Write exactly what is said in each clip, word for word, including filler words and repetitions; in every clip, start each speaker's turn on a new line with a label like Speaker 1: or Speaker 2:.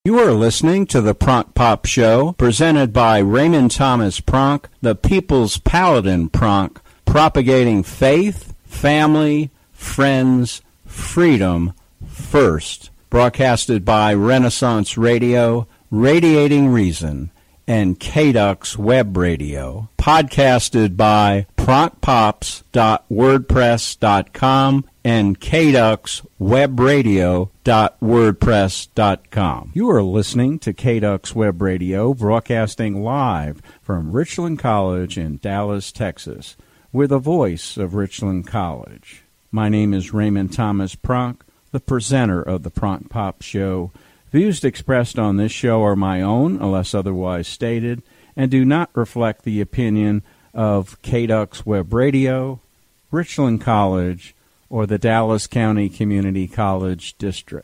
Speaker 1: You are listening to the Pronk Pop Show, presented by Raymond Thomas Pronk, the People's Paladin Pronk, propagating faith, family, friends, freedom first. Broadcasted by Renaissance Radio, Radiating Reason, and K D U X Web Radio. Podcasted by pronk pops dot wordpress dot com and K D U X Web Radio dot wordpress dot com. You are listening to K D U X Web Radio, broadcasting live from Richland College in Dallas, Texas, with the voice of Richland College. My name is Raymond Thomas Pronk, the presenter of the Pronk Pop Show. Views expressed on this show are my own, unless otherwise stated, and do not reflect the opinion of K D U X Web Radio, Richland College, or the Dallas County Community College District.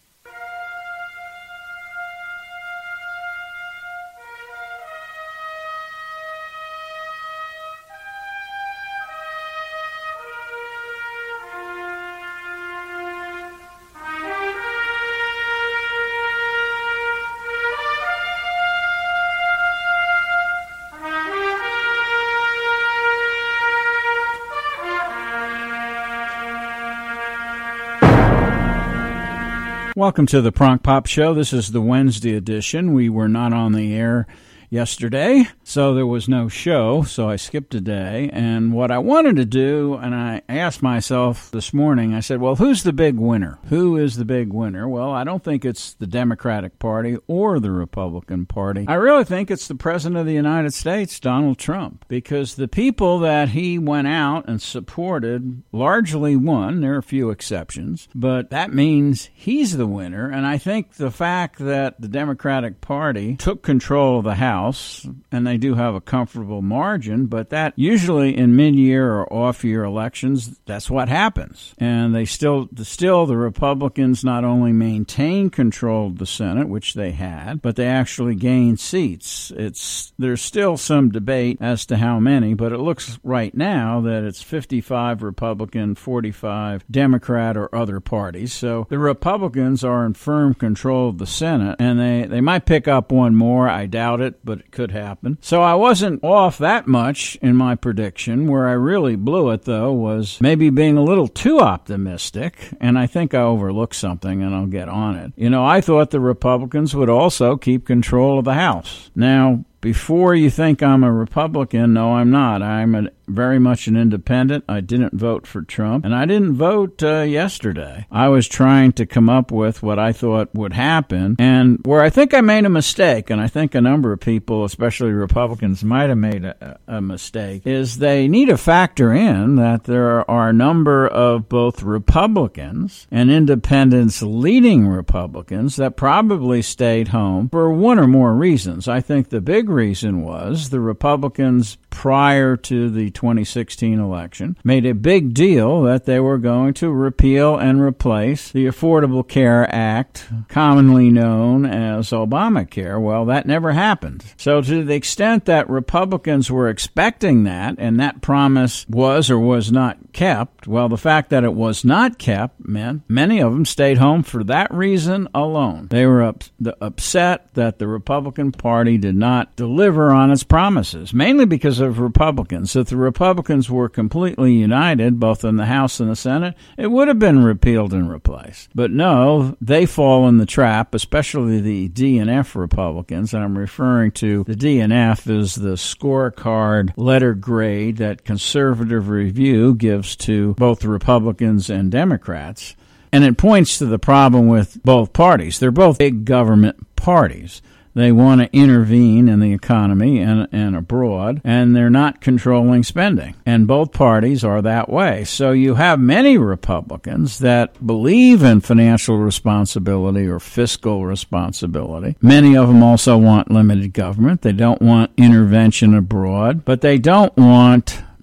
Speaker 1: Welcome to the Pronk Pop Show. This is the Wednesday edition. We were not on the air yesterday, so there was no show, so I skipped a day. And what I wanted to do, and I asked myself this morning, I said, well, who's the big winner? Who is the big winner? Well, I don't think it's the Democratic Party or the Republican Party. I really think it's the President of the United States, Donald Trump, because the people that he went out and supported largely won. There are a few exceptions, but that means he's the winner. And I think the fact that the Democratic Party took control of the House, and they do have a comfortable margin, but that usually in mid-year or off-year elections, that's what happens. And they still, still the Republicans not only maintain control of the Senate, which they had, but they actually gained seats. It's there's still some debate as to how many, but it looks right now that it's fifty-five Republican, forty-five Democrat or other parties. So the Republicans are in firm control of the Senate, and they, they might pick up one more. I doubt it, but it could happen. So I wasn't off that much in my prediction. Where I really blew it, though, was maybe being a little too optimistic, and I think I overlooked something, and I'll get on it. You know, I thought the Republicans would also keep control of the House. Now, before you think I'm a Republican, no, I'm not. I'm a, very much an independent. I didn't vote for Trump, and I didn't vote uh, yesterday. I was trying to come up with what I thought would happen, and where I think I made a mistake, and I think a number of people, especially Republicans, might have made a, a mistake, is they need to factor in that there are a number of both Republicans and independents leading Republicans that probably stayed home for one or more reasons. I think the big reason was the Republicans, prior to the twenty sixteen election, made a big deal that they were going to repeal and replace the Affordable Care Act, commonly known as Obamacare. Well, that never happened. So to the extent that Republicans were expecting that, and that promise was or was not kept, well, the fact that it was not kept meant many of them stayed home for that reason alone. They were up, the, upset that the Republican Party did not deliver on its promises, mainly because of Republicans. If the Republicans were completely united, both in the House and the Senate, it would have been repealed and replaced. But no, they fall in the trap, especially the D and F Republicans, and I'm referring to the D and F as the scorecard letter grade that Conservative Review gives to both Republicans and Democrats. And it points to the problem with both parties. They're both big government parties. They want to intervene in the economy and, and abroad, and they're not controlling spending. And both parties are that way. So you have many Republicans that believe in financial responsibility or fiscal responsibility. Many of them also want limited government. They don't want intervention abroad, but they don't want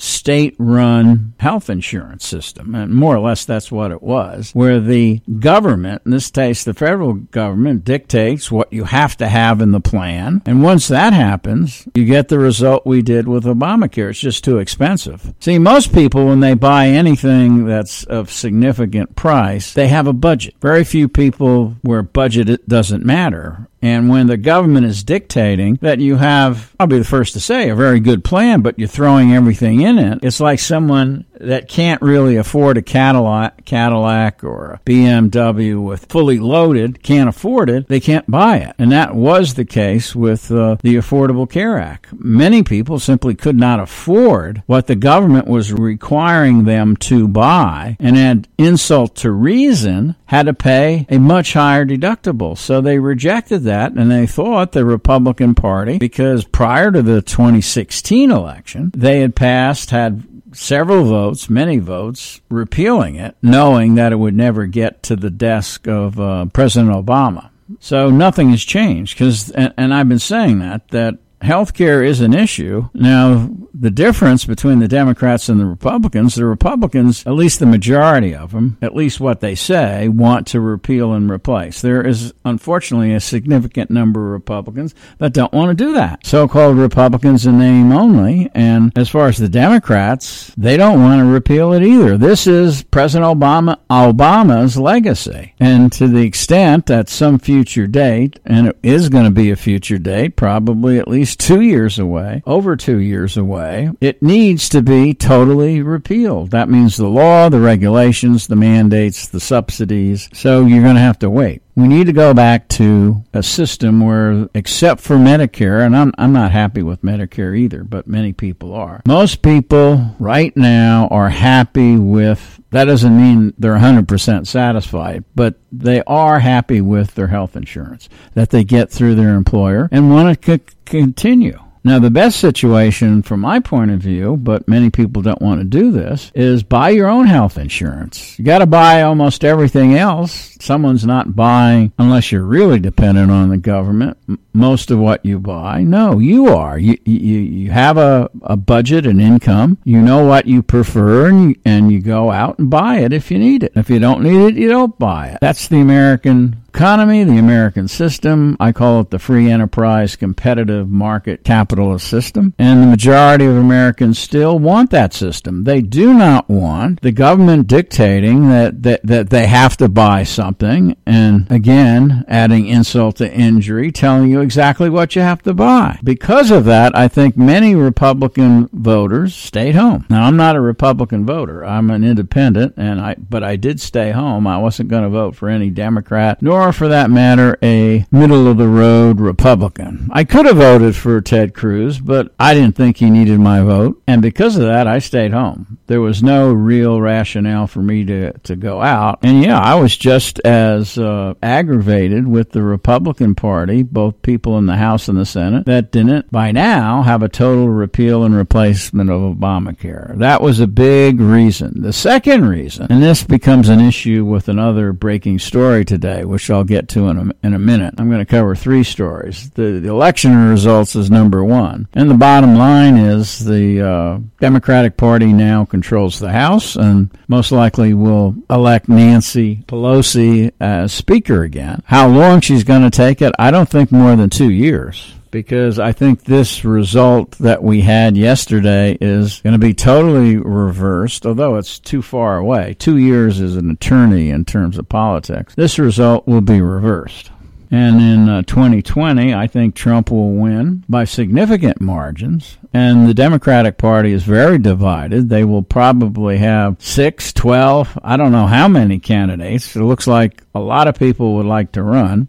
Speaker 1: state-run health insurance system, and more or less that's what it was, where the government, in this case the federal government, dictates what you have to have in the plan, and once that happens, you get the result we did with Obamacare. It's just too expensive. See, most people, when they buy anything that's of significant price, they have a budget. Very few people where budget doesn't matter. And when the government is dictating that you have, I'll be the first to say, a very good plan, but you're throwing everything in it, it's like someone that can't really afford a Cadillac, Cadillac or a B M W with fully loaded, can't afford it, they can't buy it. And that was the case with uh, the Affordable Care Act. Many people simply could not afford what the government was requiring them to buy, and add insult to reason, had to pay a much higher deductible. So they rejected that, and they thought the Republican Party, because prior to the twenty sixteen election, they had passed, had several votes, many votes, repealing it, knowing that it would never get to the desk of uh, President Obama. So nothing has changed, because, and, and I've been saying that, that healthcare is an issue. Now, the difference between the Democrats and the Republicans, the Republicans, at least the majority of them, at least what they say, want to repeal and replace. There is, unfortunately, a significant number of Republicans that don't want to do that. So-called Republicans in name only. And as far as the Democrats, they don't want to repeal it either. This is President Obama, Obama's legacy. And to the extent that some future date, and it is going to be a future date, probably at least two years away, over two years away, it needs to be totally repealed. That means the law, the regulations, the mandates, the subsidies. So you're going to have to wait. We need to go back to a system where, except for Medicare, and I'm I'm not happy with Medicare either, but many people are. Most people right now are happy with, that doesn't mean they're one hundred percent satisfied, but they are happy with their health insurance that they get through their employer and want to c- continue. Now, the best situation from my point of view, but many people don't want to do this, is buy your own health insurance. You got to buy almost everything else. Someone's not buying, unless you're really dependent on the government, most of what you buy. No, you are. You you, you have a, a budget, an income. You know what you prefer, and you, and you go out and buy it if you need it. If you don't need it, you don't buy it. That's the American economy, the American system. I call it the free enterprise competitive market capitalist system. And the majority of Americans still want that system. They do not want the government dictating that, that, that they have to buy something, and again, adding insult to injury, telling you exactly what you have to buy. Because of that, I think many Republican voters stayed home. Now, I'm not a Republican voter. I'm an independent, and I but I did stay home. I wasn't going to vote for any Democrat, nor or for that matter, a middle-of-the-road Republican. I could have voted for Ted Cruz, but I didn't think he needed my vote, and because of that, I stayed home. There was no real rationale for me to, to go out, and yeah, I was just as uh, aggravated with the Republican Party, both people in the House and the Senate, that didn't, by now, have a total repeal and replacement of Obamacare. That was a big reason. The second reason, and this becomes an issue with another breaking story today, which I'll get to in a, in a minute. I'm going to cover three stories. The, the election results is number one. And the bottom line is the uh, Democratic Party now controls the House and most likely will elect Nancy Pelosi as Speaker again. How long she's going to take it, I don't think more than two years. Because I think this result that we had yesterday is going to be totally reversed, although it's too far away. Two years is an eternity in terms of politics. This result will be reversed. And in uh, twenty twenty, I think Trump will win by significant margins. And the Democratic Party is very divided. They will probably have six, twelve, I don't know how many candidates. It looks like a lot of people would like to run.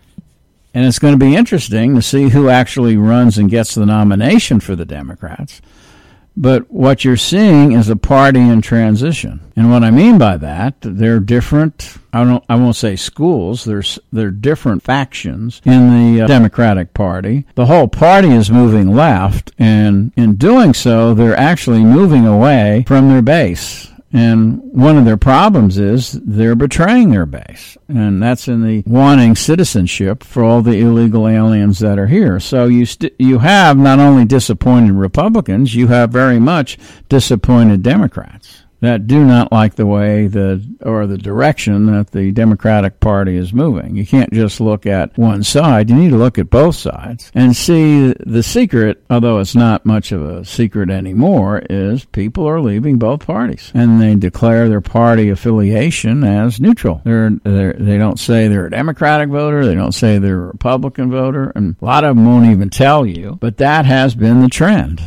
Speaker 1: And it's going to be interesting to see who actually runs and gets the nomination for the Democrats. But what you're seeing is a party in transition. And what I mean by that, they're different, I don't I won't say schools, there's they're different factions in the uh, Democratic Party. The whole party is moving left, and in doing so, they're actually moving away from their base. And one of their problems is they're betraying their base. And that's in the wanting citizenship for all the illegal aliens that are here. So you st- you have not only disappointed Republicans, you have very much disappointed Democrats that do not like the way the or the direction that the Democratic Party is moving. You can't just look at one side. You need to look at both sides and see the secret, although it's not much of a secret anymore, is people are leaving both parties. And they declare their party affiliation as neutral. They're, they're, they don't say they're a Democratic voter. They don't say they're a Republican voter. And a lot of them won't even tell you. But that has been the trend.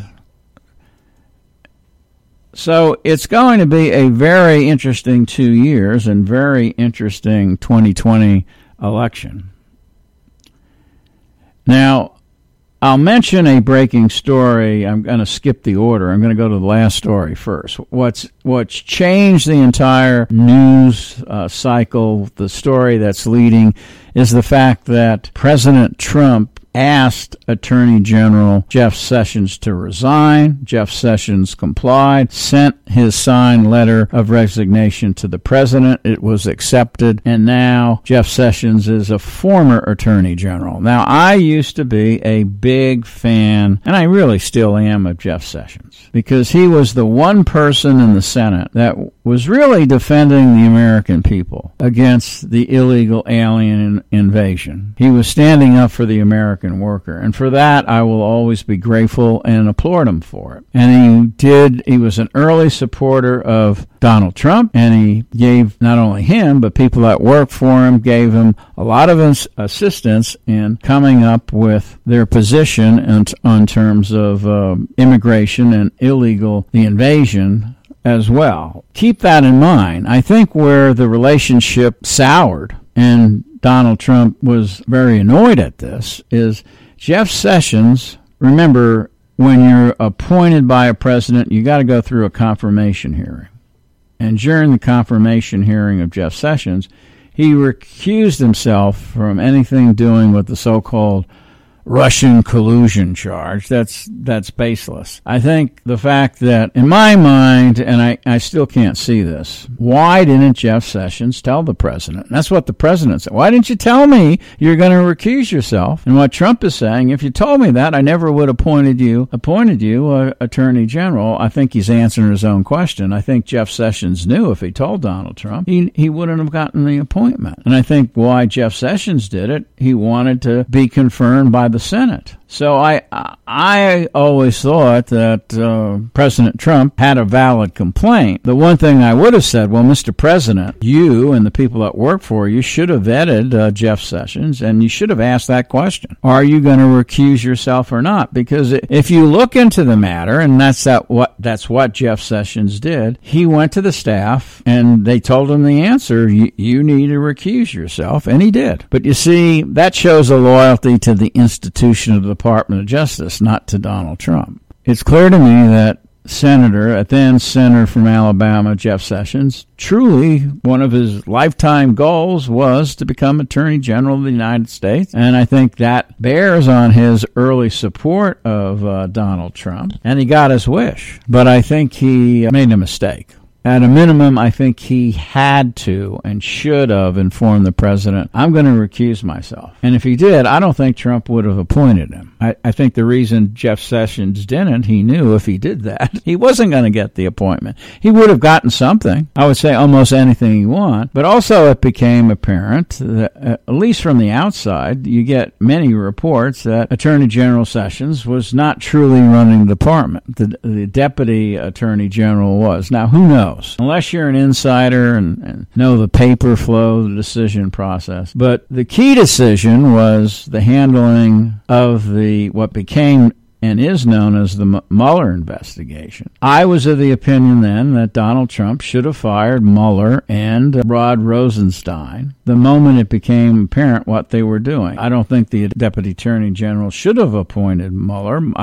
Speaker 1: So it's going to be a very interesting two years and very interesting twenty twenty election. Now, I'll mention a breaking story. I'm going to skip the order. I'm going to go to the last story first. What's what's changed the entire news uh, cycle, the story that's leading, is the fact that President Trump asked Attorney General Jeff Sessions to resign. Jeff Sessions complied, sent his signed letter of resignation to the president. It was accepted, and now Jeff Sessions is a former Attorney General. Now, I used to be a big fan, and I really still am, of Jeff Sessions, because he was the one person in the Senate that was really defending the American people against the illegal alien invasion. He was standing up for the American worker, and for that I will always be grateful and applaud him for it. And he did, he was an early supporter of Donald Trump, and he gave not only him, but people that worked for him, gave him a lot of assistance in coming up with their position in, on terms of uh, immigration and illegal, the invasion as well. Keep that in mind. I think where the relationship soured, and Donald Trump was very annoyed at this, is Jeff Sessions. Remember, when you're appointed by a president, you got to go through a confirmation hearing. And during the confirmation hearing of Jeff Sessions, he recused himself from anything doing with the so-called Russian collusion charge. That's that's baseless. I think the fact that, in my mind, and I, I still can't see this, why didn't Jeff Sessions tell the president? And that's what the president said. Why didn't you tell me you're going to recuse yourself? And what Trump is saying, if you told me that, I never would have appointed you, appointed you uh, Attorney General. I think he's answering his own question. I think Jeff Sessions knew if he told Donald Trump, he, he wouldn't have gotten the appointment. And I think why Jeff Sessions did it, he wanted to be confirmed by the Senate. So I I always thought that uh, President Trump had a valid complaint. The one thing I would have said, well, Mister President, you and the people that work for you should have vetted uh, Jeff Sessions, and you should have asked that question. Are you going to recuse yourself or not? Because if you look into the matter, and that's that what that's what Jeff Sessions did, he went to the staff and they told him the answer, you, you need to recuse yourself, and he did. But you see, that shows a loyalty to the institution of the Department of Justice, not to Donald Trump. It's clear to me that Senator, a then Senator from Alabama, Jeff Sessions, truly one of his lifetime goals was to become Attorney General of the United States. And I think that bears on his early support of uh, Donald Trump. And he got his wish. But I think he made a mistake. At a minimum, I think he had to and should have informed the president, I'm going to recuse myself. And if he did, I don't think Trump would have appointed him. I, I think the reason Jeff Sessions didn't, he knew if he did that, he wasn't going to get the appointment. He would have gotten something. I would say almost anything he want. But also it became apparent that, at least from the outside, you get many reports that Attorney General Sessions was not truly running the department. The, the Deputy Attorney General was. Now, who knows? Unless you're an insider and, and know the paper flow, the decision process. But the key decision was the handling of the what became and is known as the Mueller investigation. I was of the opinion then that Donald Trump should have fired Mueller and Rod Rosenstein the moment it became apparent what they were doing. I don't think the Deputy Attorney General should have appointed Mueller. I think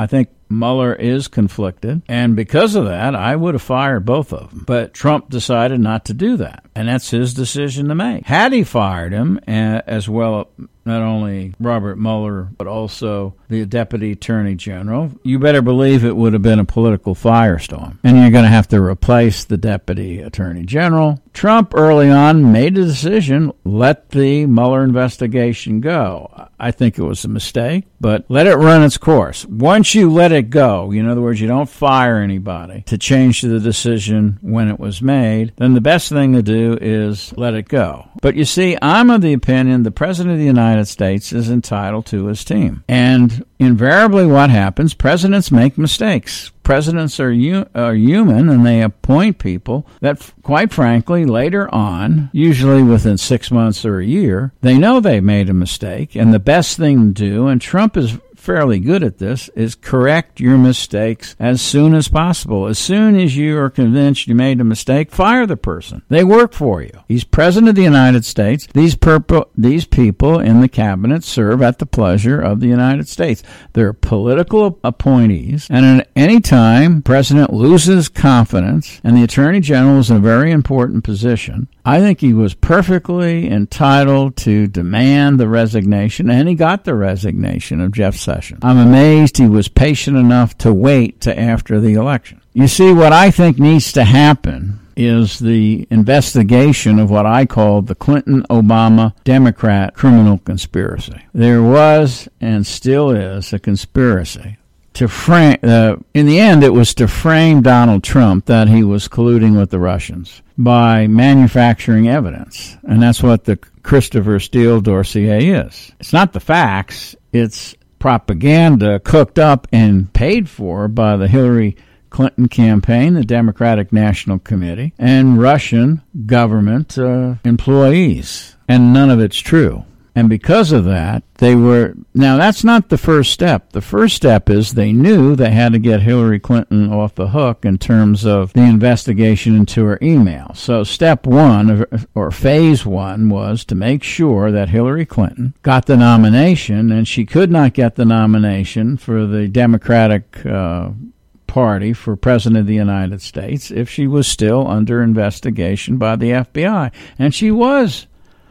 Speaker 1: Mueller is conflicted, and because of that, I would have fired both of them. But Trump decided not to do that, and that's his decision to make. Had he fired him, as well, not only Robert Mueller, but also the Deputy Attorney General, you better believe it would have been a political firestorm. And you're going to have to replace the Deputy Attorney General. Trump early on made a decision, let the Mueller investigation go. I think it was a mistake, but let it run its course. Once you let it go, in other words, you don't fire anybody to change the decision when it was made, then the best thing to do is let it go. But you see, I'm of the opinion the President of the United States is entitled to his team. And invariably what happens, presidents make mistakes. Presidents are, u- are human, and they appoint people that, quite frankly, later on, usually within six months or a year, they know they made a mistake. And the best thing to do, and Trump is fairly good at this, is correct your mistakes as soon as possible. As soon as you are convinced you made a mistake, fire the person. They work for you. He's President of the United States. These, purpo- these people in the cabinet serve at the pleasure of the United States. They're political appointees, and at any time President loses confidence, and the Attorney General is in a very important position, I think he was perfectly entitled to demand the resignation, and he got the resignation of Jeff Sessions. I'm amazed he was patient enough to wait to after the election. You see, what I think needs to happen is the investigation of what I call the Clinton-Obama Democrat criminal conspiracy. There was and still is a conspiracy to frame, uh, in the end, it was to frame Donald Trump that he was colluding with the Russians by manufacturing evidence. And that's what the Christopher Steele dossier is. It's not the facts. It's propaganda cooked up and paid for by the Hillary Clinton campaign, the Democratic National Committee, and Russian government uh, employees. And none of it's true. And because of that, they were... Now, that's not the first step. The first step is they knew they had to get Hillary Clinton off the hook in terms of the investigation into her email. So step one, or phase one, was to make sure that Hillary Clinton got the nomination, and she could not get the nomination for the Democratic uh, Party for President of the United States if she was still under investigation by the F B I. And she was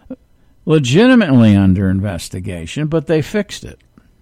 Speaker 1: legitimately under investigation, but they fixed it.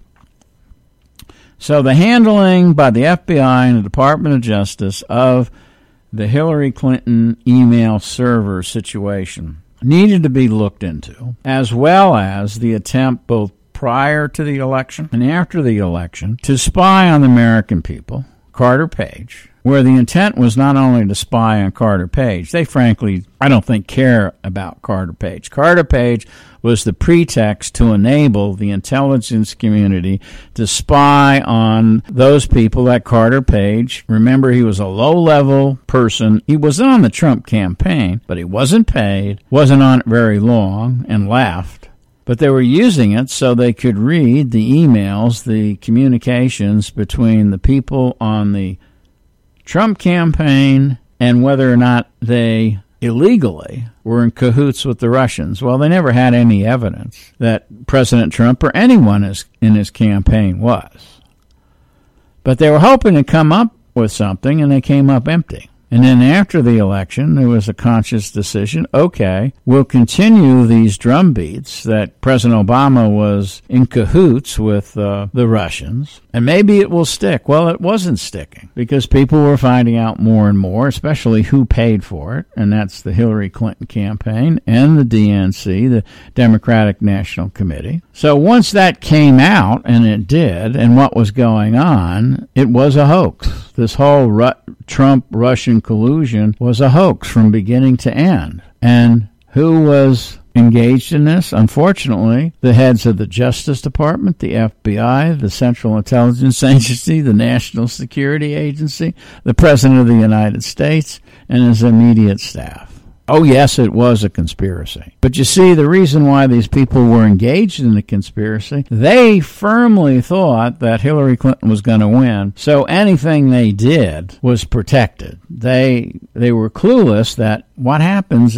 Speaker 1: So the handling by the F B I and the Department of Justice of the Hillary Clinton email server situation needed to be looked into, as well as the attempt both prior to the election and after the election to spy on the American people, Carter Page, where the intent was not only to spy on Carter Page. They frankly, I don't think, care about Carter Page. Carter Page was the pretext to enable the intelligence community to spy on those people that Carter Page, remember, he was a low-level person. He was on the Trump campaign, but he wasn't paid, wasn't on it very long, and left. But they were using it so they could read the emails, the communications between the people on the Trump campaign and whether or not they illegally were in cahoots with the Russians. Well, they never had any evidence that President Trump or anyone in his campaign was. But they were hoping to come up with something, and they came up empty. And then after the election, there was a conscious decision, okay, we'll continue these drumbeats that President Obama was in cahoots with uh, the Russians, and maybe it will stick. Well, it wasn't sticking because people were finding out more and more, especially who paid for it, and that's the Hillary Clinton campaign and the D N C, the Democratic National Committee. So once that came out, and it did, and what was going on, it was a hoax. This whole Ru- Trump-Russian collusion was a hoax from beginning to end. And who was engaged in this? Unfortunately, the heads of the Justice Department, the F B I, the Central Intelligence Agency, the National Security Agency, the President of the United States, and his immediate staff. Oh, yes, it was a conspiracy. But you see, the reason why these people were engaged in the conspiracy, they firmly thought that Hillary Clinton was going to win, so anything they did was protected. They they were clueless that what happens if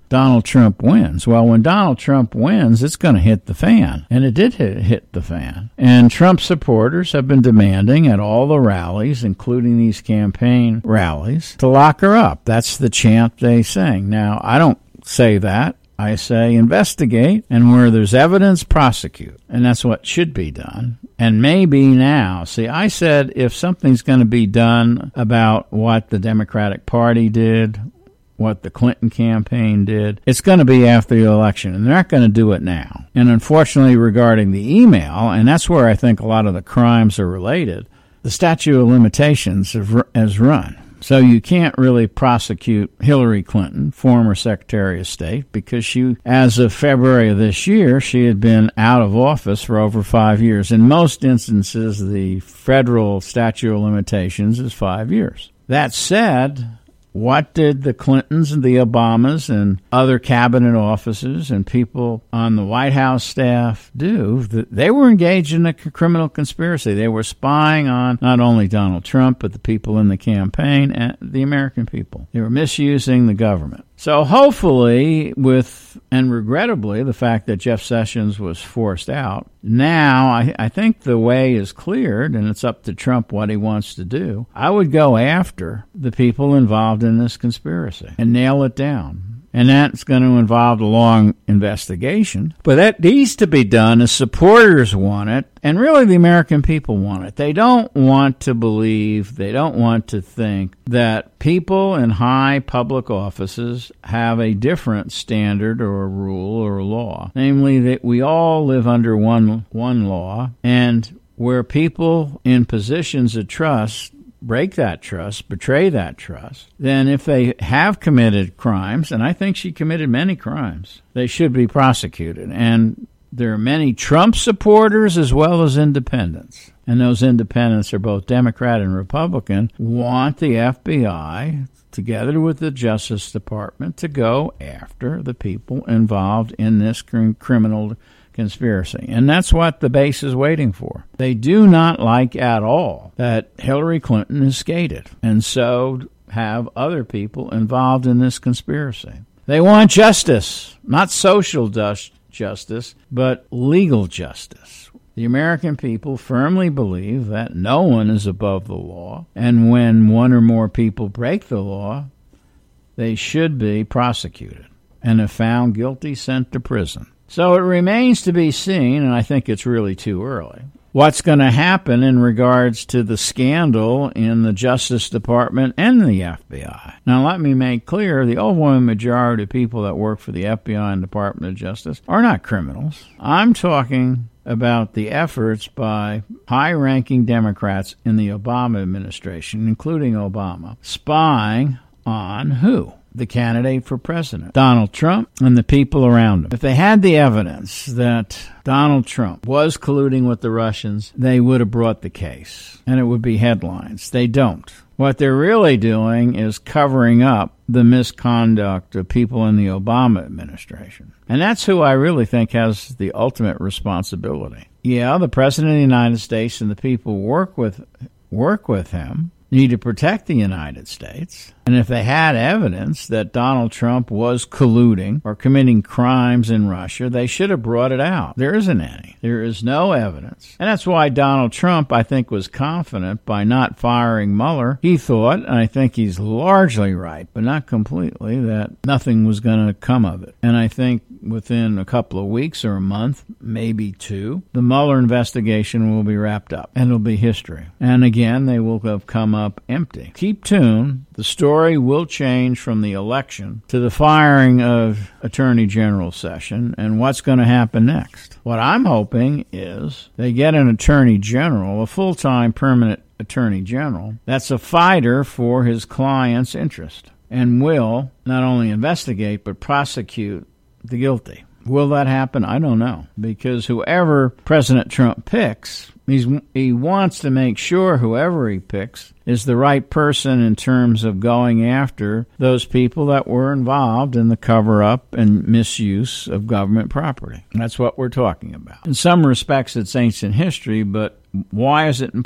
Speaker 1: Donald Trump wins. Well, when Donald Trump wins, it's going to hit the fan. And it did hit, hit the fan. And Trump supporters have been demanding at all the rallies, including these campaign rallies, to lock her up. That's the chant they sing. Now, I don't say that. I say investigate, and where there's evidence, prosecute. And that's what should be done. And maybe now, see, I said if something's going to be done about what the Democratic Party did, what the Clinton campaign did, it's going to be after the election, and they're not going to do it now. And unfortunately, regarding the email, and that's where I think a lot of the crimes are related, the statute of limitations has run. So you can't really prosecute Hillary Clinton, former Secretary of State, because she, as of February of this year, she had been out of office for over five years. In most instances, the federal statute of limitations is five years. That said, what did the Clintons and the Obamas and other cabinet officers and people on the White House staff do? They were engaged in a criminal conspiracy. They were spying on not only Donald Trump, but the people in the campaign and the American people. They were misusing the government. So hopefully, with, and regrettably, the fact that Jeff Sessions was forced out, now I, I think the way is cleared, and it's up to Trump what he wants to do. I would go after the people involved in this conspiracy and nail it down. And that's going to involve a long investigation. But that needs to be done as supporters want it, and really the American people want it. They don't want to believe, they don't want to think that people in high public offices have a different standard or a rule or a law. Namely, that we all live under one one law, and where people in positions of trust break that trust, betray that trust, then if they have committed crimes, and I think she committed many crimes, they should be prosecuted. And there are many Trump supporters as well as independents. And those independents are both Democrat and Republican, want the F B I, together with the Justice Department, to go after the people involved in this criminal conspiracy. And that's what the base is waiting for. They do not like at all that Hillary Clinton is skated, and so have other people involved in this conspiracy. They want justice, not social justice, but legal justice. The American people firmly believe that no one is above the law, and when one or more people break the law, they should be prosecuted, and if found guilty, sent to prison. So it remains to be seen, and I think it's really too early, what's going to happen in regards to the scandal in the Justice Department and the F B I. Now, let me make clear, the overwhelming majority of people that work for the F B I and Department of Justice are not criminals. I'm talking about the efforts by high-ranking Democrats in the Obama administration, including Obama, spying on who? The candidate for president, Donald Trump, and the people around him. If they had the evidence that Donald Trump was colluding with the Russians, they would have brought the case, and it would be headlines. They don't. What they're really doing is covering up the misconduct of people in the Obama administration. And that's who I really think has the ultimate responsibility. Yeah, the President of the United States and the people who work with, work with him need to protect the United States. And if they had evidence that Donald Trump was colluding or committing crimes in Russia, they should have brought it out. There isn't any. There is no evidence. And that's why Donald Trump, I think, was confident by not firing Mueller. He thought, and I think he's largely right, but not completely, that nothing was going to come of it. And I think within a couple of weeks or a month, maybe two, the Mueller investigation will be wrapped up, and it'll be history. And again, they will have come up empty. Keep tuned. The story will change from the election to the firing of Attorney General Sessions and what's going to happen next. What I'm hoping is they get an Attorney General, a full-time permanent Attorney General, that's a fighter for his client's interest and will not only investigate but prosecute the guilty. Will that happen? I don't know, because whoever President Trump picks, he's, he wants to make sure whoever he picks is the right person in terms of going after those people that were involved in the cover-up and misuse of government property. That's what we're talking about. In some respects, it's ancient history, but why is it important?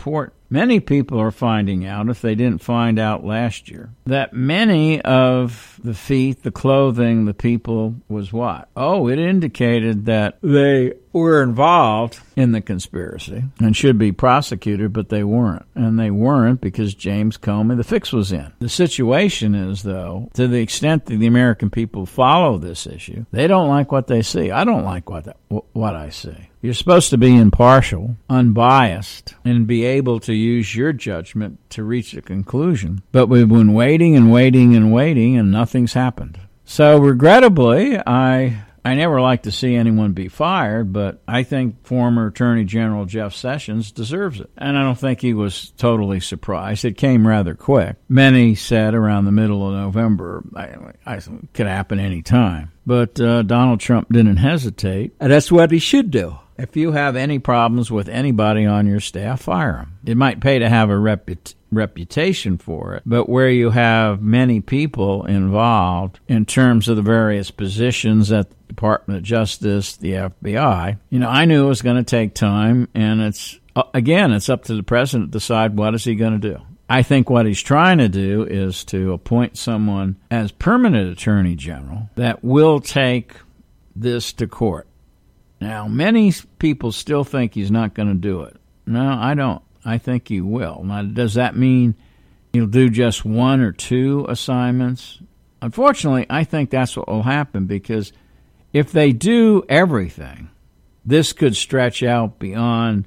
Speaker 1: Many people are finding out, if they didn't find out last year, that many of the feet, the clothing, the people was what? Oh, it indicated that they were involved in the conspiracy and should be prosecuted, but they weren't. And they weren't because James Comey, the fix was in. The situation is, though, to the extent that the American people follow this issue, they don't like what they see. I don't like what that, what I see. You're supposed to be impartial, unbiased, and be able to use your judgment to reach a conclusion. But we've been waiting and waiting and waiting, and nothing's happened. So regrettably, I I never like to see anyone be fired, but I think former Attorney General Jeff Sessions deserves it. And I don't think he was totally surprised. It came rather quick. Many said around the middle of November, I, I could happen any time. But uh, Donald Trump didn't hesitate. And that's what he should do. If you have any problems with anybody on your staff, fire them. It might pay to have a reput- reputation for it, but where you have many people involved in terms of the various positions at the Department of Justice, the F B I, you know, I knew it was going to take time, and it's, again, it's up to the president to decide what is he going to do. I think what he's trying to do is to appoint someone as permanent attorney general that will take this to court. Now, many people still think he's not going to do it. No, I don't. I think he will. Now, does that mean he'll do just one or two assignments? Unfortunately, I think that's what will happen, because if they do everything, this could stretch out beyond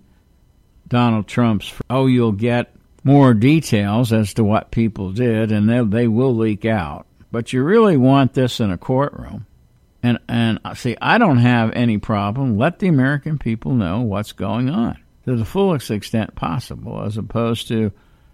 Speaker 1: Donald Trump's, oh, you'll get more details as to what people did, and they, they will leak out. But you really want this in a courtroom. And, and see, I don't have any problem. Let the American people know what's going on to the fullest extent possible, as opposed to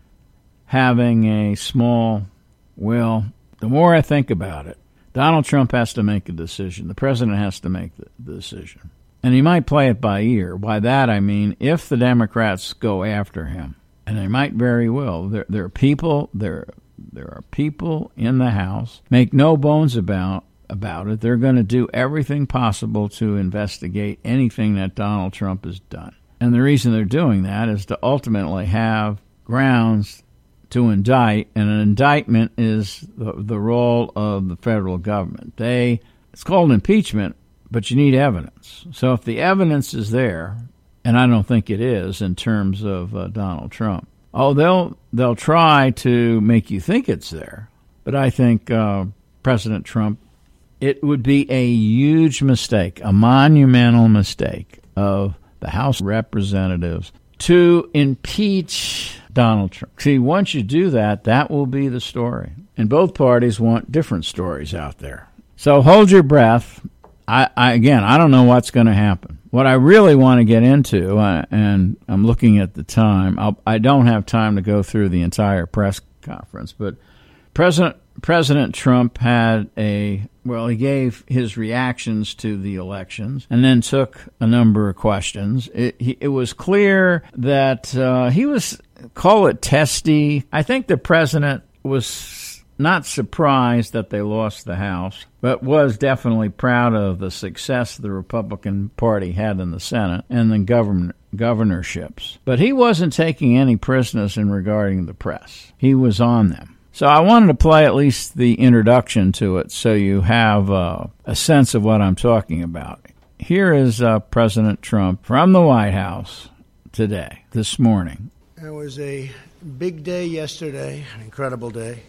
Speaker 1: having a small, well, the more I think about it, Donald Trump has to make a decision. The president has to make the, the decision. And he might play it by ear. By that I mean, if the Democrats go after him, and they might very well, there, there are people, there, there are people in the House, make no bones about about it. They're going to do everything possible to investigate anything that Donald Trump has done. And the reason they're doing that is to ultimately have grounds to indict, and an indictment is the, the role of the federal government. They, it's called impeachment, but you need evidence. So if the evidence is there, and I don't think it is in terms of uh, Donald Trump, oh, they'll they'll try to make you think it's there. But I think uh, President Trump, it would be a huge mistake, a monumental mistake of the House of Representatives to impeach Donald Trump. See, once you do that, that will be the story. And both parties want different stories out there. So hold your breath. I, I again, I don't know what's going to happen. What I really want to get into, uh, and I'm looking at the time, I'll, I don't have time to go through the entire press conference, but President President Trump had a, well, he gave his reactions to the elections and then took a number of questions. It, he, it was clear that uh, he was, call it testy. I think the president was not surprised that they lost the House, but was definitely proud of the success the Republican Party had in the Senate and the government governorships. But he wasn't taking any prisoners in regarding the press. He was on them. So I wanted to play at least the introduction to it so you have uh, a sense of what I'm talking about. Here is uh, President Trump from the White House today, this morning.
Speaker 2: It was a big day yesterday, an incredible day.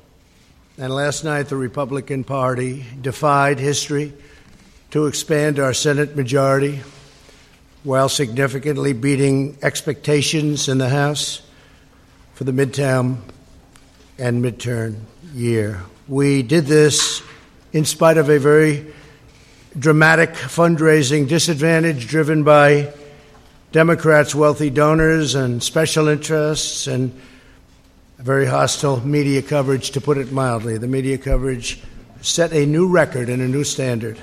Speaker 2: And last night the Republican Party defied history to expand our Senate majority while significantly beating expectations in the House for the midterm and midterm year. We did this in spite of a very dramatic fundraising disadvantage driven by Democrats' wealthy donors and special interests and very hostile media coverage, to put it mildly. The media coverage set a new record and a new standard.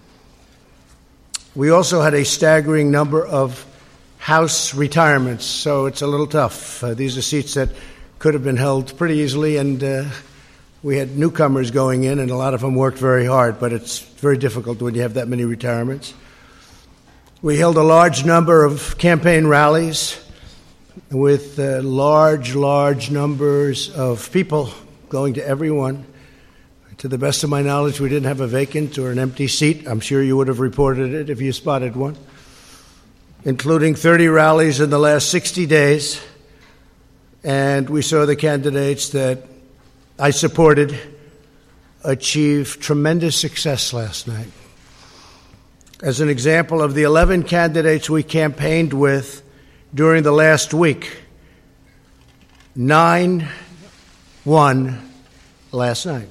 Speaker 2: We also had a staggering number of House retirements, so it's a little tough. Uh, these are seats that could have been held pretty easily, and uh, we had newcomers going in, and a lot of them worked very hard, but it's very difficult when you have that many retirements. We held a large number of campaign rallies, with uh, large, large numbers of people going to everyone. To the best of my knowledge, we didn't have a vacant or an empty seat. I'm sure you would have reported it if you spotted one, including thirty rallies in the last sixty days. And we saw the candidates that I supported achieve tremendous success last night. As an example of the eleven candidates we campaigned with during the last week, nine won last night.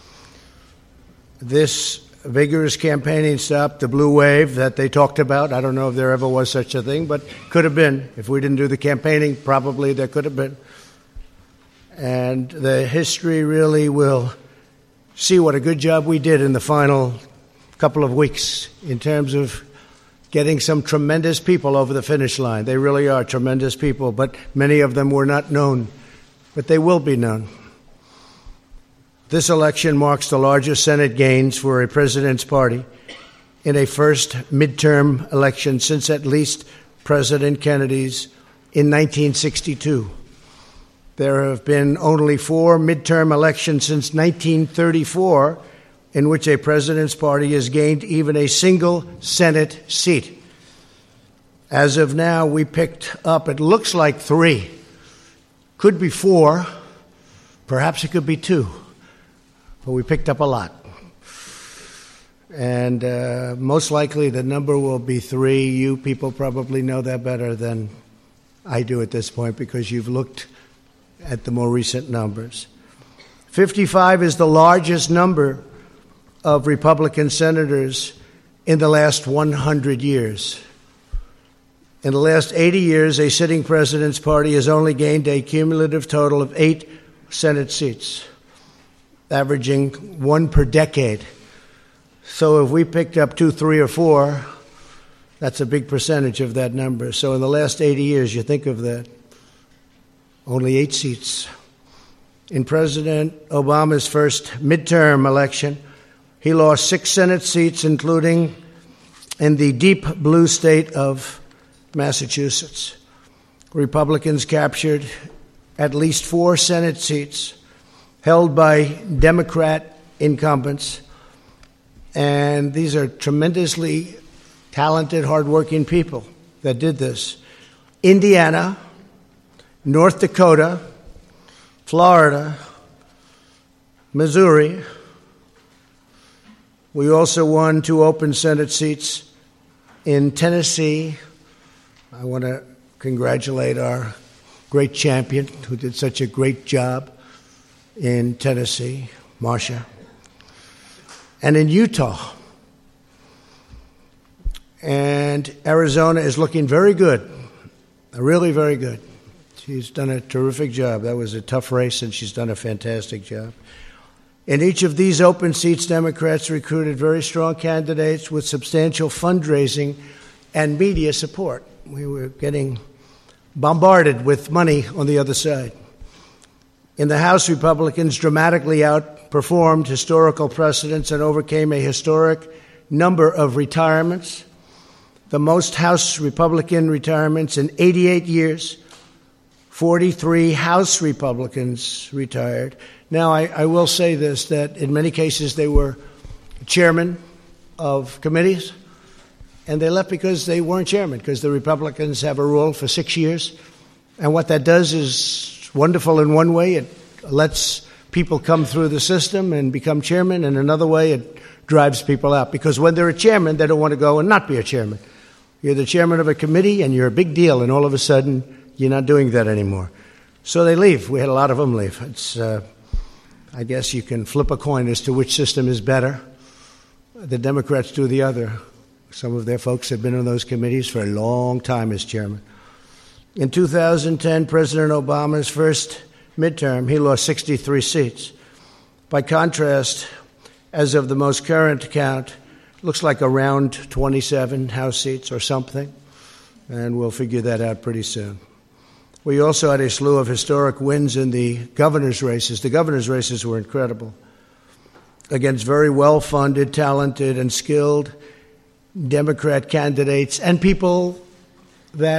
Speaker 2: This vigorous campaigning stopped the blue wave that they talked about. I don't know if there ever was such a thing, but could have been. If we didn't do the campaigning, probably there could have been. And the history really will see what a good job we did in the final couple of weeks in terms of getting some tremendous people over the finish line. They really are tremendous people, but many of them were not known, but they will be known. This election marks the largest Senate gains for a president's party in a first midterm election since at least President Kennedy's in nineteen sixty-two. There have been only four midterm elections since nineteen thirty-four in which a president's party has gained even a single Senate seat. As of now, we picked up, it looks like three. Could be four. Perhaps it could be two. But we picked up a lot. And uh, most likely the number will be three. You people probably know that better than I do at this point because you've looked at the more recent numbers. fifty-five is the largest number of Republican senators in the last one hundred years. In the last eighty years, a sitting president's party has only gained a cumulative total of eight Senate seats, averaging one per decade. So if we picked up two, three, or four, that's a big percentage of that number. So in the last eighty years, you think of that, only eight seats. In President Obama's first midterm election, he lost six Senate seats, including in the deep blue state of Massachusetts. Republicans captured at least four Senate seats held by Democrat incumbents. And these are tremendously talented, hardworking people that did this. Indiana, North Dakota, Florida, Missouri. We also won two open Senate seats in Tennessee. I want to congratulate our great champion who did such a great job in Tennessee, Marsha, and in Utah. And Arizona is looking very good, really very good. She's done a terrific job. That was a tough race, and she's done a fantastic job. In each of these open seats, Democrats recruited very strong candidates with substantial fundraising and media support. We were getting bombarded with money on the other side. In the House, Republicans dramatically outperformed historical precedents and overcame a historic number of retirements, the most House Republican retirements in eighty-eight years. forty-three House Republicans retired. Now, I, I will say this, that in many cases they were chairmen of committees, and they left because they weren't chairmen, because the Republicans have a rule for six years. And what that does is wonderful in one way. It lets people come through the system and become chairman. And another way, it drives people out. Because when they're a chairman, they don't want to go and not be a chairman. You're the chairman of a committee, and you're a big deal, and all of a sudden, you're not doing that anymore. So they leave. We had a lot of them leave. It's, uh, I guess you can flip a coin as to which system is better. The Democrats do the other. Some of their folks have been on those committees for a long time as chairman. In two thousand ten, President Obama's first midterm, he lost sixty-three seats. By contrast, as of the most current count, it looks like around twenty-seven House seats or something, and we'll figure that out pretty soon. We also had a slew of historic wins in the governor's races. The governor's races were incredible, against very well-funded, talented, and skilled Democrat candidates and people that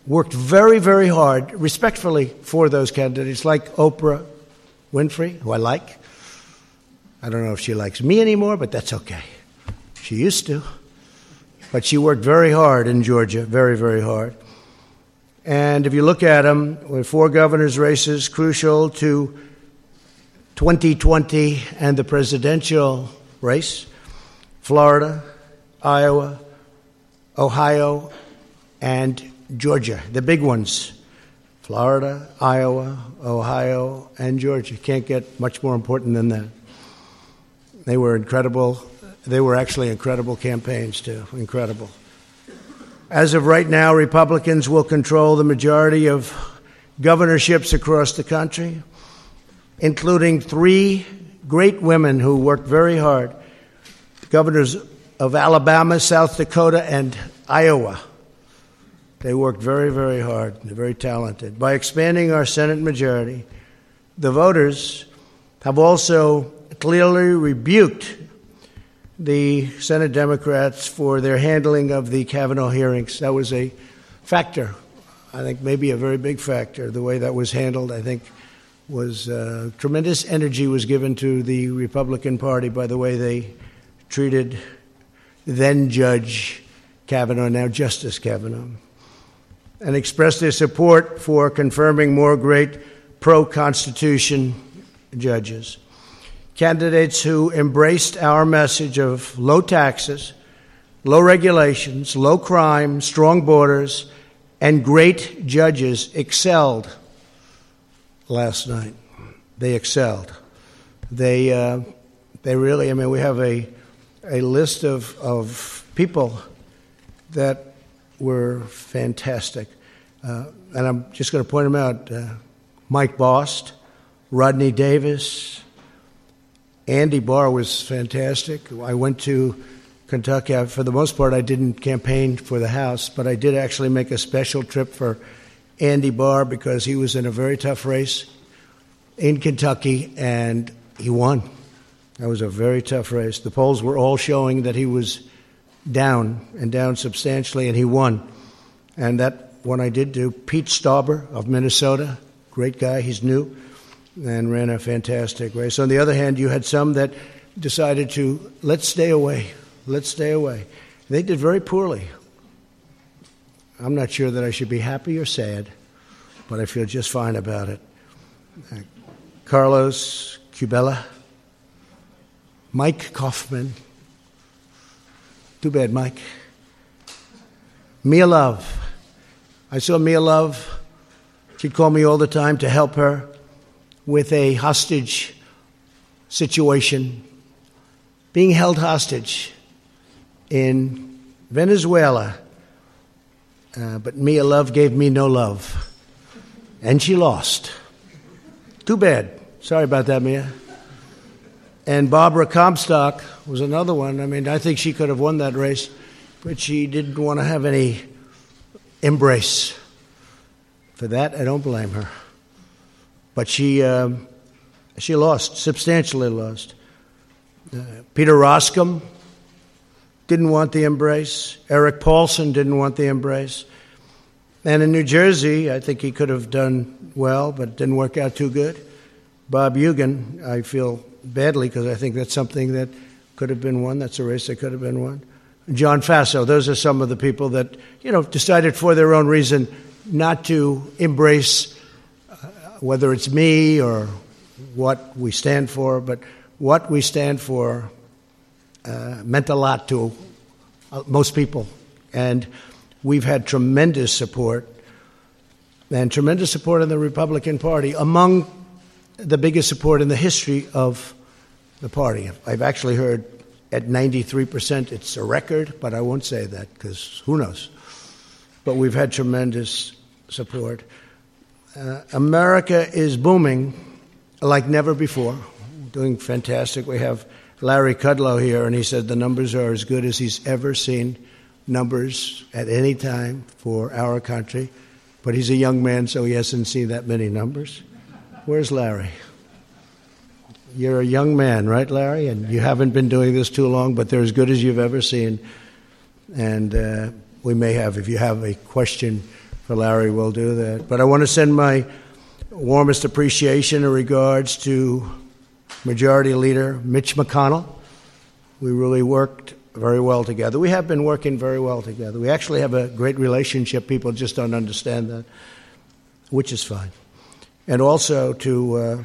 Speaker 2: worked very, very hard, respectfully, for those candidates, like Oprah Winfrey, who I like. I don't know if she likes me anymore, but that's okay. She used to. But she worked very hard in Georgia, very, very hard. And if you look at them, with four governors' races crucial to twenty twenty and the presidential race, Florida, Iowa, Ohio, and Georgia, the big ones. Florida, Iowa, Ohio, and Georgia. Can't get much more important than that. They were incredible. They were actually incredible campaigns, too. Incredible. As of right now, Republicans will control the majority of governorships across the country, including three great women who worked very hard, governors of Alabama, South Dakota, and Iowa. They worked very, very hard. They're very talented. By expanding our Senate majority, the voters have also clearly rebuked the Senate Democrats for their handling of the Kavanaugh hearings. That was a factor, I think maybe a very big factor. The way that was handled, I think, was uh, tremendous energy was given to the Republican Party by the way they treated then Judge Kavanaugh, now Justice Kavanaugh, and expressed their support for confirming more great pro-Constitution judges. Candidates who embraced our message of low taxes, low regulations, low crime, strong borders, and great judges excelled last night. They excelled. They uh, they really, I mean, we have a a list of, of people that were fantastic. Uh, and I'm just going to point them out. Uh, Mike Bost, Rodney Davis, Andy Barr was fantastic. I went to Kentucky. For the most part, I didn't campaign for the House, but I did actually make a special trip for Andy Barr because he was in a very tough race in Kentucky, and he won. That was a very tough race. The polls were all showing that he was down, and down substantially, and he won. And that one I did do. Pete Stauber of Minnesota, great guy, he's new, and ran a fantastic race. On the other hand, you had some that decided to, let's stay away, let's stay away. They did very poorly. I'm not sure that I should be happy or sad, but I feel just fine about it. Uh, Carlos Curbelo, Mike Kaufman, too bad, Mike. Mia Love. I saw Mia Love. She'd call me all the time to help her with a hostage situation, being held hostage in Venezuela. Uh, but Mia Love gave me no love, and she lost. Too bad. Sorry about that, Mia. And Barbara Comstock was another one. I mean, I think she could have won that race, but she didn't want to have any embrace. For that, I don't blame her. But she um, she lost, substantially lost. Uh, Peter Roskam didn't want the embrace. Eric Paulson didn't want the embrace. And in New Jersey, I think he could have done well, but it didn't work out too good. Bob Eugen, I feel badly because I think that's something that could have been won. That's a race that could have been won. John Faso, those are some of the people that, you know, decided for their own reason not to embrace uh, whether it's me or what we stand for, but what we stand for uh, meant a lot to uh, most people. And we've had tremendous support and tremendous support in the Republican Party, among the biggest support in the history of the party. I've actually heard at ninety-three percent it's a record, but I won't say that because who knows. But we've had tremendous support. Uh, America is booming like never before, doing fantastic. We have Larry Kudlow here, and he said the numbers are as good as he's ever seen numbers at any time for our country. But he's a young man, so he hasn't seen that many numbers. Where's Larry? You're a young man, right, Larry? And you haven't been doing this too long, but they're as good as you've ever seen. And uh, we may have, if you have a question for Larry, we'll do that. But I want to send my warmest appreciation and regards to Majority Leader Mitch McConnell. We really worked very well together. We have been working very well together. We actually have a great relationship. People just don't understand that, which is fine. And also to uh,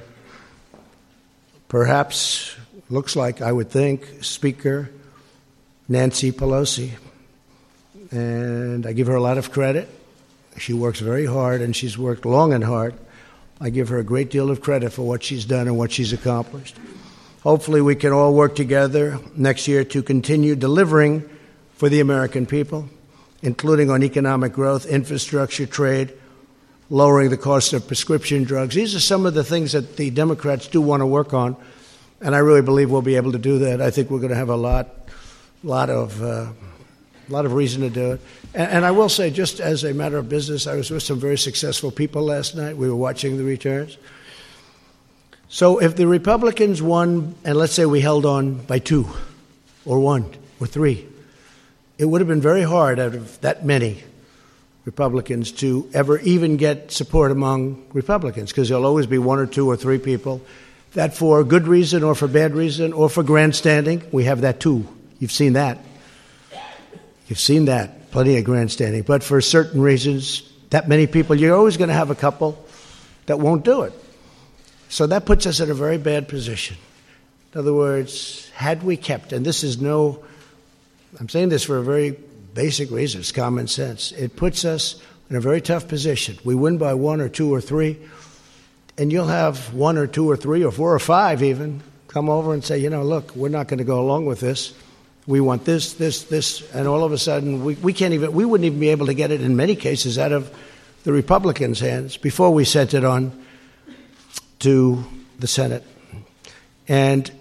Speaker 2: perhaps, looks like, I would think, Speaker Nancy Pelosi. And I give her a lot of credit. She works very hard, and she's worked long and hard. I give her a great deal of credit for what she's done and what she's accomplished. Hopefully we can all work together next year to continue delivering for the American people, including on economic growth, infrastructure, trade, lowering the cost of prescription drugs. These are some of the things that the Democrats do want to work on, and I really believe we'll be able to do that. I think we're going to have a lot, lot of, uh, lot of reason to do it. And, and I will say, just as a matter of business, I was with some very successful people last night. We were watching the returns. So if the Republicans won, and let's say we held on by two, or one, or three, it would have been very hard out of that many Republicans to ever even get support among Republicans, because there'll always be one or two or three people that, for good reason or for bad reason or for grandstanding, we have that too. You've seen that. You've seen that. Plenty of grandstanding. But for certain reasons, that many people, you're always going to have a couple that won't do it. So that puts us in a very bad position. In other words, had we kept, and this is no, I'm saying this for a very basic reason, it's common sense. It puts us in a very tough position. We win by one or two or three, and you'll have one or two or three or four or five even come over and say, you know, look, we're not going to go along with this. We want this, this, this, and all of a sudden we, we can't even, we wouldn't even be able to get it in many cases out of the Republicans' hands before we sent it on to the Senate. And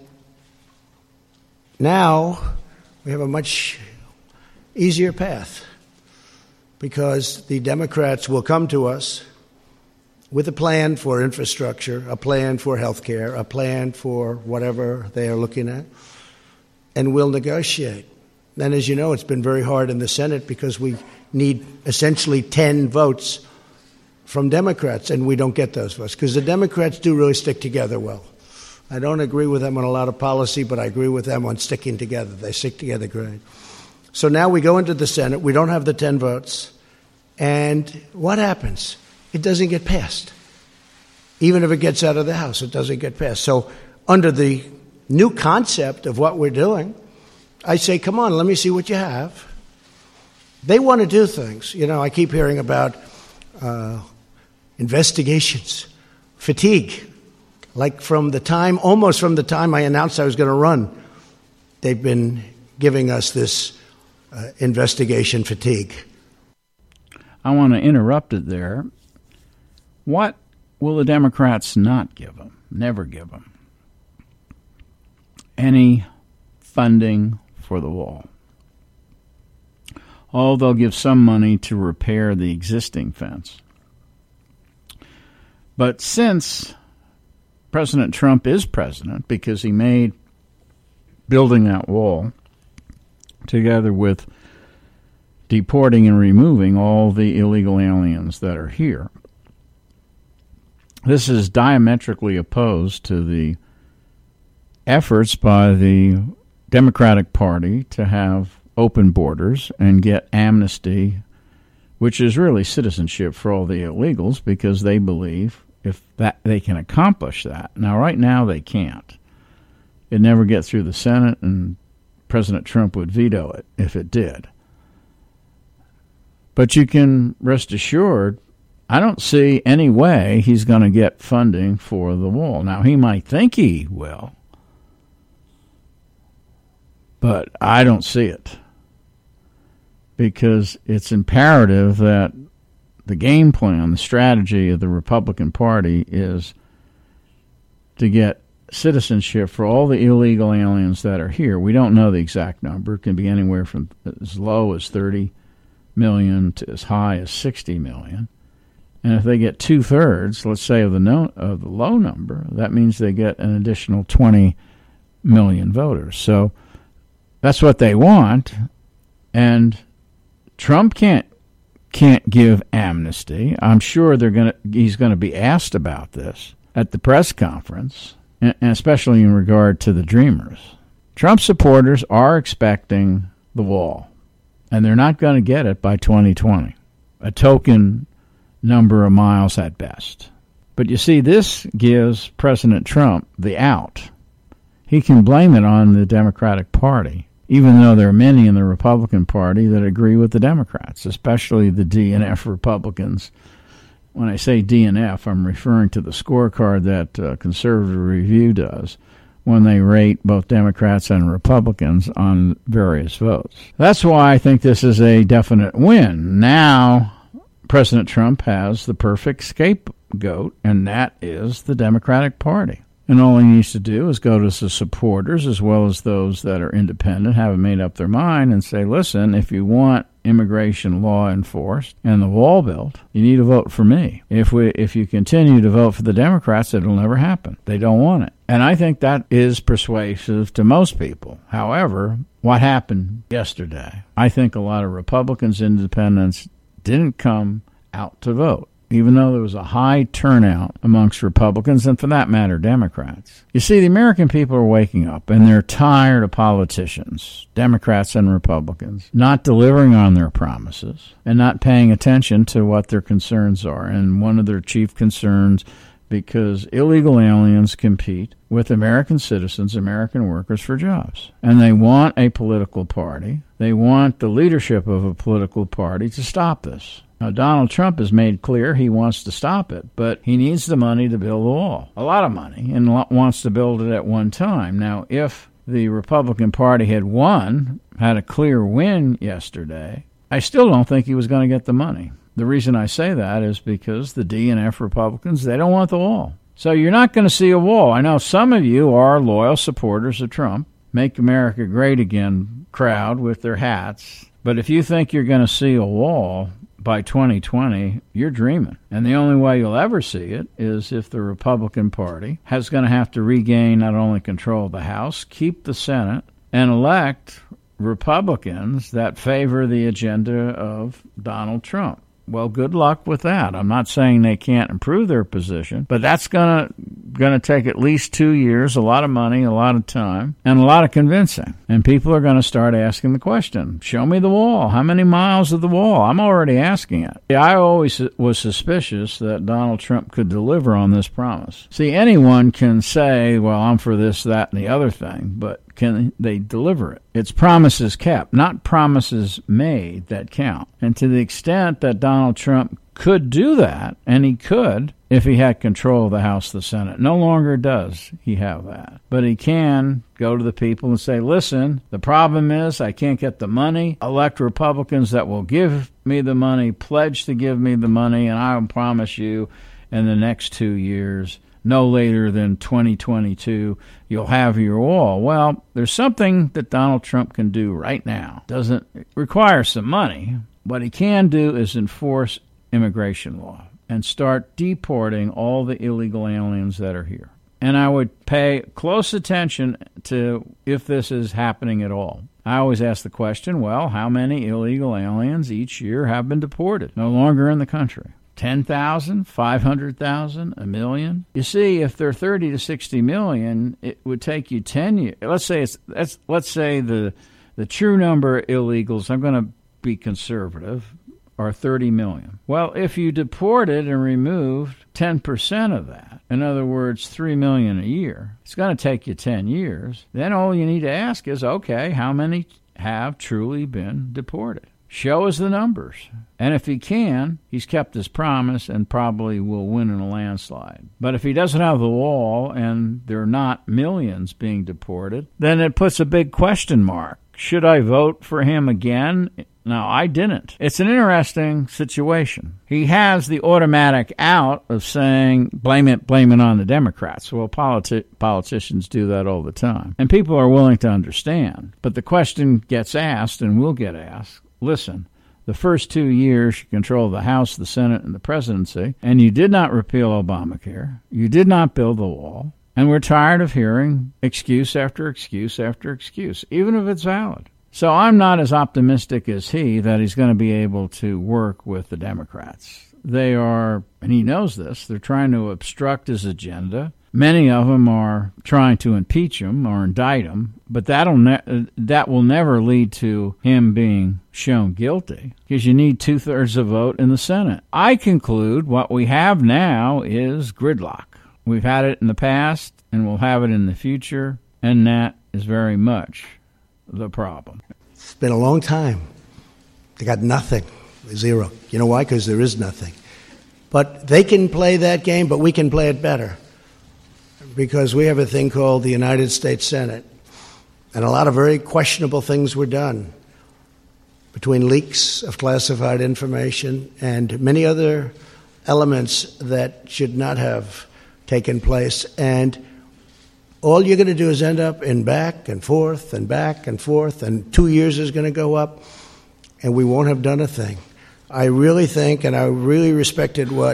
Speaker 2: now we have a much easier path because the Democrats will come to us with a plan for infrastructure, a plan for health care, a plan for whatever they are looking at, and we'll negotiate. And as you know, it's been very hard in the Senate because we need essentially ten votes from Democrats, and we don't get those votes because the Democrats do really stick together well. I don't agree with them on a lot of policy, but I agree with them on sticking together. They stick together great. So now we go into the Senate. We don't have the ten votes. And what happens? It doesn't get passed. Even if it gets out of the House, it doesn't get passed. So under the new concept of what we're doing, I say, come on, let me see what you have. They want to do things. You know, I keep hearing about uh, investigations, fatigue. Like from the time, almost from the time I announced I was going to run, they've been giving us this uh, investigation fatigue.
Speaker 1: I want to interrupt it there. What will the Democrats not give them? Never give them any funding for the wall. Oh, they'll give some money to repair the existing fence. But since President Trump is president, because he made building that wall, together with deporting and removing all the illegal aliens that are here, this is diametrically opposed to the efforts by the Democratic Party to have open borders and get amnesty, which is really citizenship for all the illegals, because they believe if that they can accomplish that. Now, right now, they can't. It'd never get through the Senate, and President Trump would veto it if it did. But you can rest assured, I don't see any way he's going to get funding for the wall. Now, he might think he will, but I don't see it, because it's imperative that the game plan, the strategy of the Republican Party is to get citizenship for all the illegal aliens that are here. We don't know the exact number. It can be anywhere from as low as thirty million to as high as sixty million. And if they get two-thirds, let's say, of the, no, of the low number, that means they get an additional twenty million voters. So that's what they want, and Trump can't can't give amnesty. I'm sure they're going to he's going to be asked about this at the press conference, and especially in regard to the Dreamers. Trump supporters are expecting the wall, and they're not going to get it by twenty twenty, a token number of miles at best. But you see, this gives President Trump the out. He can blame it on the Democratic Party, even though there are many in the Republican Party that agree with the Democrats, especially the D N F Republicans. When I say D N F, I'm referring to the scorecard that uh, Conservative Review does when they rate both Democrats and Republicans on various votes. That's why I think this is a definite win. Now, President Trump has the perfect scapegoat, and that is the Democratic Party. And all he needs to do is go to the supporters, as well as those that are independent, haven't made up their mind, and say, listen, if you want immigration law enforced and the wall built, you need to vote for me. If we, if you continue to vote for the Democrats, it'll never happen. They don't want it. And I think that is persuasive to most people. However, what happened yesterday? I think a lot of Republicans, independents, didn't come out to vote, even though there was a high turnout amongst Republicans and, for that matter, Democrats. You see, the American people are waking up, and they're tired of politicians, Democrats and Republicans, not delivering on their promises and not paying attention to what their concerns are. And one of their chief concerns, because illegal aliens compete with American citizens, American workers for jobs. And they want a political party. They want the leadership of a political party to stop this. Now, Donald Trump has made clear he wants to stop it, but he needs the money to build the wall. A lot of money, and wants to build it at one time. Now, if the Republican Party had won, had a clear win yesterday, I still don't think he was going to get the money. The reason I say that is because the D N F Republicans, they don't want the wall. So you're not going to see a wall. I know some of you are loyal supporters of Trump, Make America Great Again crowd with their hats. But if you think you're going to see a wall by twenty twenty, you're dreaming. And the only way you'll ever see it is if the Republican Party has going to have to regain not only control of the House, keep the Senate, and elect Republicans that favor the agenda of Donald Trump. Well, good luck with that. I'm not saying they can't improve their position, but that's going to going to take at least two years, a lot of money, a lot of time, and a lot of convincing. And people are going to start asking the question, show me the wall. How many miles of the wall? I'm already asking it. I always was suspicious that Donald Trump could deliver on this promise. See, anyone can say, well, I'm for this, that, and the other thing, but can they deliver it? It's promises kept, not promises made that count. And to the extent that Donald Trump could do that, and he could if he had control of the House, the Senate. No longer does he have that. But he can go to the people and say, listen, the problem is I can't get the money. Elect Republicans that will give me the money, pledge to give me the money, and I will promise you in the next two years, no later than twenty twenty-two, you'll have your wall. Well, there's something that Donald Trump can do right now. Doesn't require some money. What he can do is enforce immigration law and start deporting all the illegal aliens that are here. And I would pay close attention to if this is happening at all. I always ask the question, well, how many illegal aliens each year have been deported, no longer in the country? ten thousand, five hundred thousand, a million? You see, if they're thirty to sixty million, it would take you ten years. Let's say it's let's let's say the the true number of illegals, I'm going to be conservative, are thirty million. Well, if you deported and removed ten percent of that, in other words, three million a year, it's going to take you ten years. Then all you need to ask is, okay, how many have truly been deported? Show us the numbers. And if he can, he's kept his promise and probably will win in a landslide. But if he doesn't have the wall and there are not millions being deported, then it puts a big question mark. Should I vote for him again? No, I didn't. It's an interesting situation. He has the automatic out of saying, blame it, blame it on the Democrats. Well, politi- politicians do that all the time. And people are willing to understand. But the question gets asked and will get asked, listen, the first two years you control the House, the Senate, and the presidency, and you did not repeal Obamacare. You did not build the wall. And we're tired of hearing excuse after excuse after excuse, even if it's valid. So I'm not as optimistic as he that he's going to be able to work with the Democrats. They are, and he knows this, they're trying to obstruct his agenda. Many of them are trying to impeach him or indict him, but that'll ne- that will never lead to him being shown guilty because you need two-thirds of vote in the Senate. I conclude what we have now is gridlock. We've had it in the past, and we'll have it in the future, and that is very much the problem.
Speaker 2: It's been a long time. They got nothing, zero. You know why? Because there is nothing. But they can play that game, but we can play it better because we have a thing called the United States Senate, and a lot of very questionable things were done between leaks of classified information and many other elements that should not have taken place. And all you're going to do is end up in back and forth and back and forth, and two years is going to go up, and we won't have done a thing. I really think, and I really respected what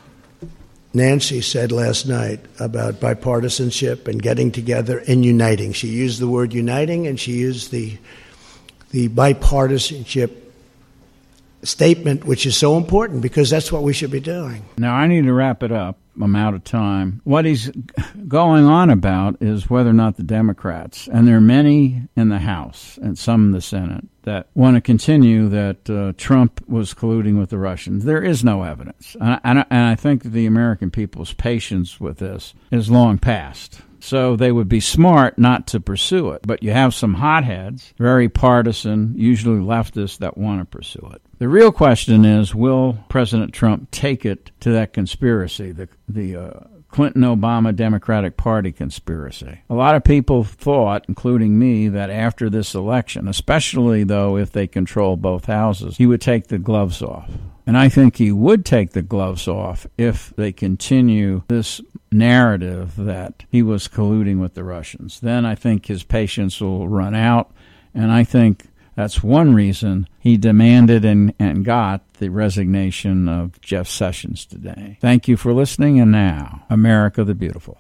Speaker 2: Nancy said last night about bipartisanship and getting together and uniting. She used the word uniting, and she used the the bipartisanship statement, which is so important because that's what we should be doing.
Speaker 1: Now, I need to wrap it up. I'm out of time. What he's going on about is whether or not the Democrats, and there are many in the House and some in the Senate, that want to continue that uh, Trump was colluding with the Russians. There is no evidence. And I, and I think that the American people's patience with this is long past. So they would be smart not to pursue it. But you have some hotheads, very partisan, usually leftists, that want to pursue it. The real question is, will President Trump take it to that conspiracy, the the uh, Clinton-Obama Democratic Party conspiracy? A lot of people thought, including me, that after this election, especially, though, if they control both houses, he would take the gloves off. And I think he would take the gloves off if they continue this narrative that he was colluding with the Russians. Then I think his patience will run out, and I think that's one reason he demanded and, and got the resignation of Jeff Sessions today. Thank you for listening, and now, America the Beautiful.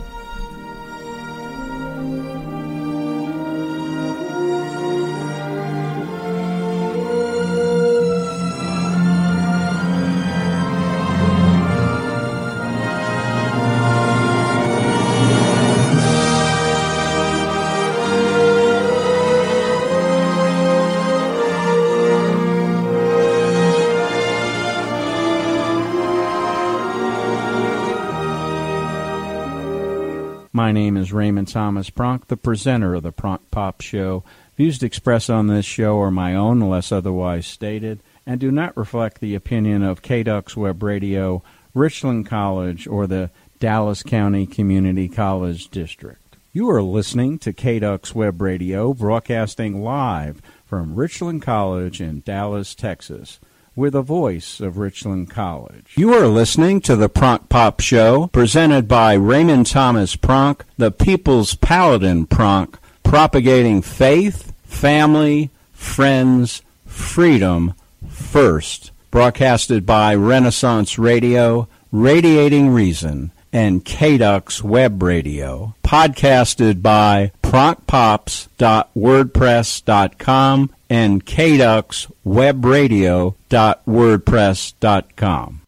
Speaker 1: My name is Raymond Thomas Pronk, the presenter of the Pronk Pop Show. Views expressed on this show are my own, unless otherwise stated, and do not reflect the opinion of K D U X Web Radio, Richland College, or the Dallas County Community College District. You are listening to K D U X Web Radio, broadcasting live from Richland College in Dallas, Texas. We're the voice of Richland College. You are listening to the Pronk Pop Show, presented by Raymond Thomas Pronk, the People's Paladin Pronk, propagating faith, family, friends, freedom first. Broadcasted by Renaissance Radio, Radiating Reason, and K D U X Web Radio. Podcasted by pronk pops dot wordpress dot com and K D U X Web Radio dot wordpress dot com.